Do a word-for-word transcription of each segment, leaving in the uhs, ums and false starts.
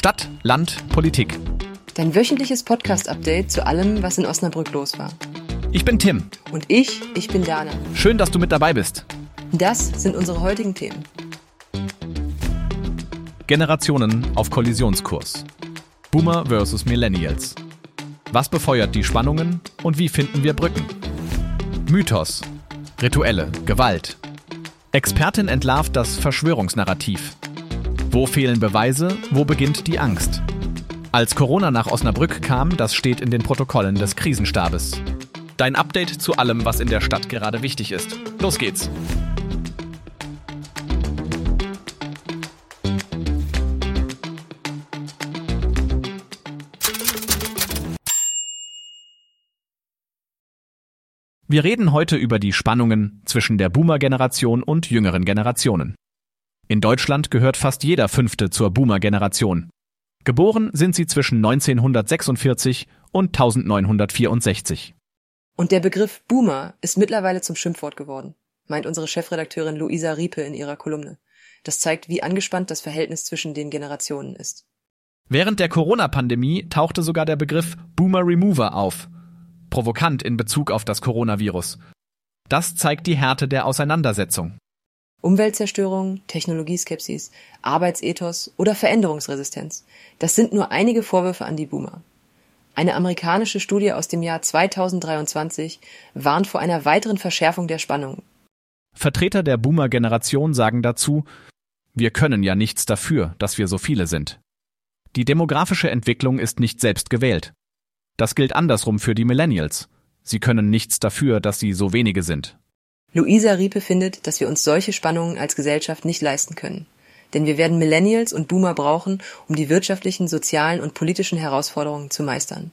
Stadt, Land, Politik. Dein wöchentliches Podcast-Update zu allem, was in Osnabrück los war. Ich bin Tim. Und ich, ich bin Dana. Schön, dass du mit dabei bist. Das sind unsere heutigen Themen. Generationen auf Kollisionskurs. Boomer versus Millennials. Was befeuert die Spannungen und wie finden wir Brücken? Mythos, Rituelle, Gewalt. Expertin entlarvt das Verschwörungsnarrativ. Wo fehlen Beweise, wo beginnt die Angst? Als Corona nach Osnabrück kam, das steht in den Protokollen des Krisenstabes. Dein Update zu allem, was in der Stadt gerade wichtig ist. Los geht's! Wir reden heute über die Spannungen zwischen der Boomer-Generation und jüngeren Generationen. In Deutschland gehört fast jeder Fünfte zur Boomer-Generation. Geboren sind sie zwischen neunzehnhundertsechsundvierzig und neunzehnhundertvierundsechzig. Und der Begriff Boomer ist mittlerweile zum Schimpfwort geworden, meint unsere Chefredakteurin Luisa Riepe in ihrer Kolumne. Das zeigt, wie angespannt das Verhältnis zwischen den Generationen ist. Während der Corona-Pandemie tauchte sogar der Begriff Boomer Remover auf. Provokant in Bezug auf das Coronavirus. Das zeigt die Härte der Auseinandersetzung. Umweltzerstörung, Technologieskepsis, Arbeitsethos oder Veränderungsresistenz. Das sind nur einige Vorwürfe an die Boomer. Eine amerikanische Studie aus dem Jahr zweitausenddreiundzwanzig warnt vor einer weiteren Verschärfung der Spannungen. Vertreter der Boomer-Generation sagen dazu, wir können ja nichts dafür, dass wir so viele sind. Die demografische Entwicklung ist nicht selbst gewählt. Das gilt andersrum für die Millennials. Sie können nichts dafür, dass sie so wenige sind. Luisa Riepe findet, dass wir uns solche Spannungen als Gesellschaft nicht leisten können. Denn wir werden Millennials und Boomer brauchen, um die wirtschaftlichen, sozialen und politischen Herausforderungen zu meistern.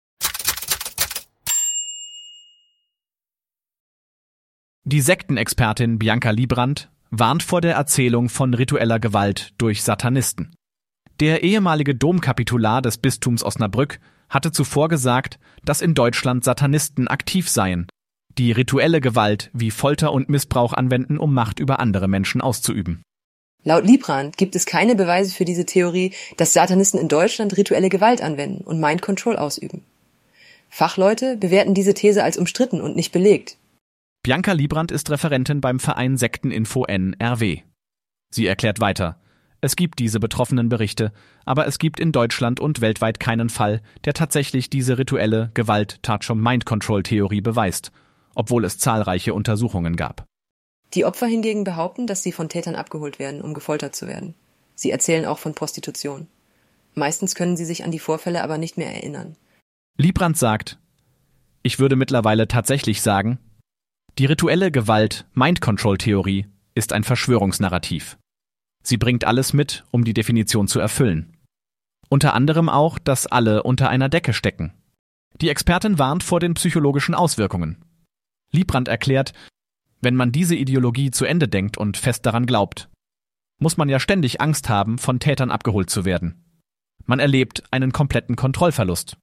Die Sektenexpertin Bianca Liebrand warnt vor der Erzählung von ritueller Gewalt durch Satanisten. Der ehemalige Domkapitular des Bistums Osnabrück hatte zuvor gesagt, dass in Deutschland Satanisten aktiv seien, die rituelle Gewalt wie Folter und Missbrauch anwenden, um Macht über andere Menschen auszuüben. Laut Liebrand gibt es keine Beweise für diese Theorie, dass Satanisten in Deutschland rituelle Gewalt anwenden und Mind Control ausüben. Fachleute bewerten diese These als umstritten und nicht belegt. Bianca Liebrand ist Referentin beim Verein Sekteninfo N R W. Sie erklärt weiter, es gibt diese betroffenen Berichte, aber es gibt in Deutschland und weltweit keinen Fall, der tatsächlich diese rituelle Gewalt-Tat-Mind-Control-Theorie beweist, obwohl es zahlreiche Untersuchungen gab. Die Opfer hingegen behaupten, dass sie von Tätern abgeholt werden, um gefoltert zu werden. Sie erzählen auch von Prostitution. Meistens können sie sich an die Vorfälle aber nicht mehr erinnern. Liebrand sagt, ich würde mittlerweile tatsächlich sagen, die rituelle Gewalt-Mind-Control-Theorie ist ein Verschwörungsnarrativ. Sie bringt alles mit, um die Definition zu erfüllen. Unter anderem auch, dass alle unter einer Decke stecken. Die Expertin warnt vor den psychologischen Auswirkungen. Liebrand erklärt, wenn man diese Ideologie zu Ende denkt und fest daran glaubt, muss man ja ständig Angst haben, von Tätern abgeholt zu werden. Man erlebt einen kompletten Kontrollverlust.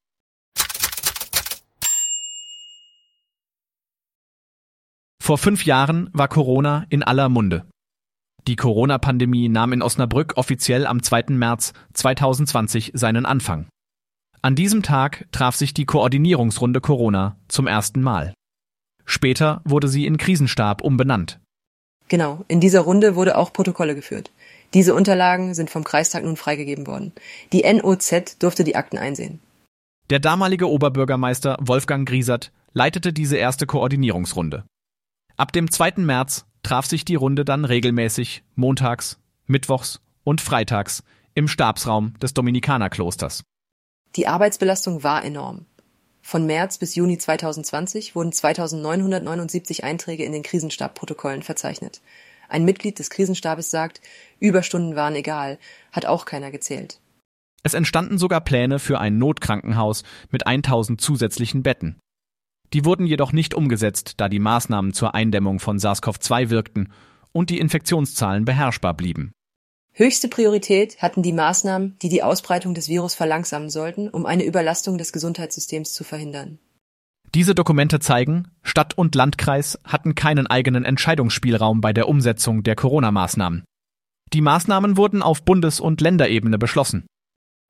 Vor fünf Jahren war Corona in aller Munde. Die Corona-Pandemie nahm in Osnabrück offiziell am zweiten März zweitausendzwanzig seinen Anfang. An diesem Tag traf sich die Koordinierungsrunde Corona zum ersten Mal. Später wurde sie in Krisenstab umbenannt. Genau, in dieser Runde wurde auch Protokolle geführt. Diese Unterlagen sind vom Kreistag nun freigegeben worden. Die N O Z durfte die Akten einsehen. Der damalige Oberbürgermeister Wolfgang Griesert leitete diese erste Koordinierungsrunde. Ab dem zweiten März traf sich die Runde dann regelmäßig montags, mittwochs und freitags im Stabsraum des Dominikanerklosters. Die Arbeitsbelastung war enorm. Von März bis Juni zweitausendzwanzig wurden zweitausendneunhundertneunundsiebzig Einträge in den Krisenstabprotokollen verzeichnet. Ein Mitglied des Krisenstabes sagt, Überstunden waren egal, hat auch keiner gezählt. Es entstanden sogar Pläne für ein Notkrankenhaus mit tausend zusätzlichen Betten. Die wurden jedoch nicht umgesetzt, da die Maßnahmen zur Eindämmung von SARS-C o V zwei wirkten und die Infektionszahlen beherrschbar blieben. Höchste Priorität hatten die Maßnahmen, die die Ausbreitung des Virus verlangsamen sollten, um eine Überlastung des Gesundheitssystems zu verhindern. Diese Dokumente zeigen, Stadt und Landkreis hatten keinen eigenen Entscheidungsspielraum bei der Umsetzung der Corona-Maßnahmen. Die Maßnahmen wurden auf Bundes- und Länderebene beschlossen.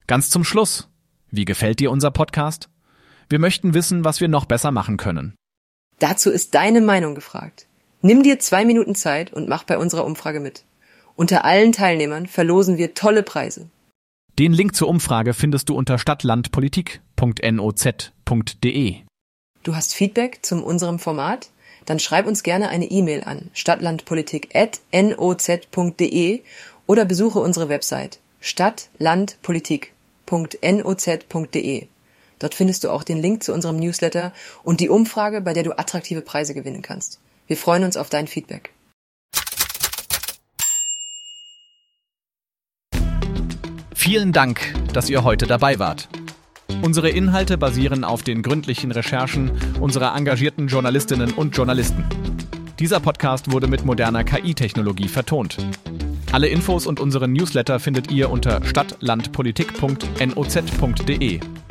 Ganz zum Schluss. Wie gefällt dir unser Podcast? Wir möchten wissen, was wir noch besser machen können. Dazu ist deine Meinung gefragt. Nimm dir zwei Minuten Zeit und mach bei unserer Umfrage mit. Unter allen Teilnehmern verlosen wir tolle Preise. Den Link zur Umfrage findest du unter stadtlandpolitik punkt noz punkt de. Du hast Feedback zu unserem Format? Dann schreib uns gerne eine E-Mail an stadtlandpolitik at noz punkt de oder besuche unsere Website stadtlandpolitik punkt noz punkt de. Dort findest du auch den Link zu unserem Newsletter und die Umfrage, bei der du attraktive Preise gewinnen kannst. Wir freuen uns auf dein Feedback. Vielen Dank, dass ihr heute dabei wart. Unsere Inhalte basieren auf den gründlichen Recherchen unserer engagierten Journalistinnen und Journalisten. Dieser Podcast wurde mit moderner K I-Technologie vertont. Alle Infos und unseren Newsletter findet ihr unter stadtlandpolitik punkt noz punkt de.